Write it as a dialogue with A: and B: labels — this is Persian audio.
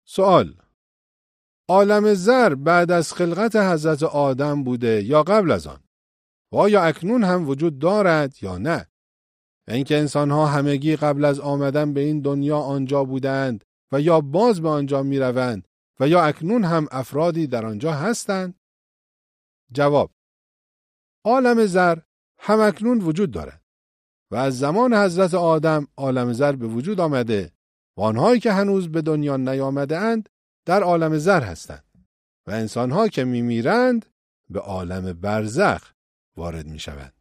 A: سوال: عالم زر بعد از خلقت حضرت آدم بوده یا قبل از آن؟ و آیا اکنون هم وجود دارد یا نه؟ اینکه انسان‌ها همگی قبل از آمدن به این دنیا آنجا بودند و یا باز به آنجا می‌روند و یا اکنون هم افرادی در آنجا هستند؟ جواب: عالم زر هم اکنون وجود دارد و از زمان حضرت آدم عالم زر به وجود آمده و آنهایی که هنوز به دنیا نیامده اند در عالم زر هستند و انسان‌ها که می‌میرند به عالم برزخ وارد می‌شوند.